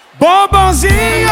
Bombonzinho.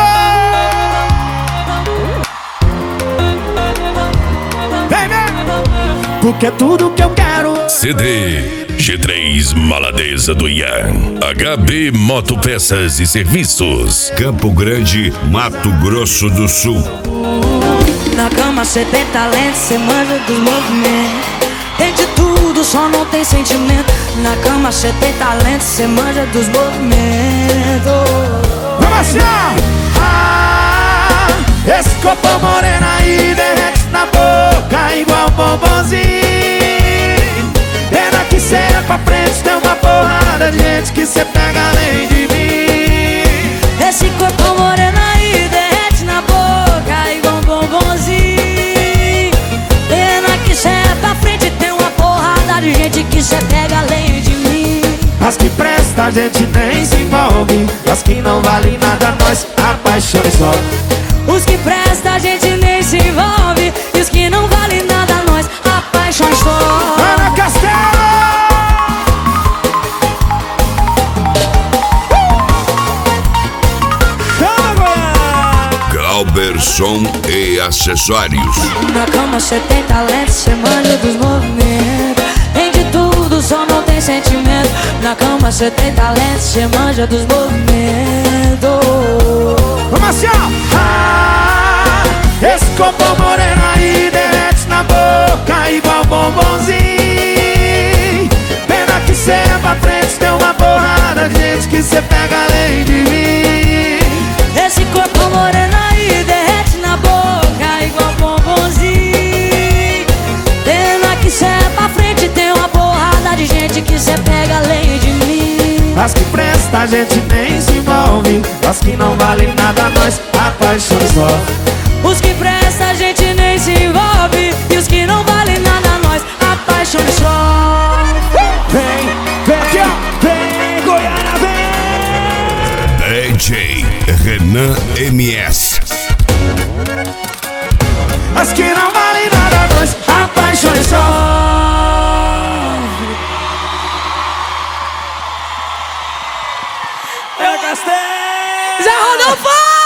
Vem, vem. Porque tudo que eu quero. CD G3 Maladeza do Ian. HB Motopeças e Serviços. Campo Grande, Mato Grosso do Sul. Na cama cê tem talento, cê manja dos movimentos. Tem de tudo, só não tem sentimento. Na cama cê tem talento, cê manja dos movimentos. Vamos assim, esse corpo moreno aí derrete na boca igual bombonzinho. Pena que cê é pra frente, tem uma porrada de gente que cê pega além de mim. Esse corpo moreno aí derrete na boca igual bombonzinho. Pena que cê é pra frente, tem uma porrada de gente que cê pega além de mim. As que presta a gente nem se envolve, as que não valem nada nós apaixonamos só. Os que presta a gente nem se envolve, e os que não valem nada nós apaixonamos só. Ana Castelo! Glauberson e acessórios. Na cama cê tem talento, cê manja dos movimentos. Tem de tudo, só não tem sentimento. Na cama cê tem talento, cê manja dos movimentos. Vamos assim, esse corpo moreno aí derrete na boca igual bombonzinho. Pena que cê é pra frente, tem uma porrada de gente que cê pega além de mim. Esse corpo moreno aí derrete na boca igual bombonzinho. Pena que cê é pra frente, tem uma porrada de gente que cê pega além de mim. As que presta a gente nem se envolve, as que não valem nada nós apaixonamos só. Os que presta a gente nem se envolve, e os que não valem nada nós apaixonamos só. Vem, vem, aqui, ó. Vem, Goiânia, vem. DJ Renan MS. As que não valem nada nós apaixonamos só. Zé Rodolfo!